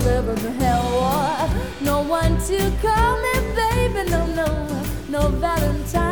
live in the hell war. No one to call me baby, no, no, no Valentine.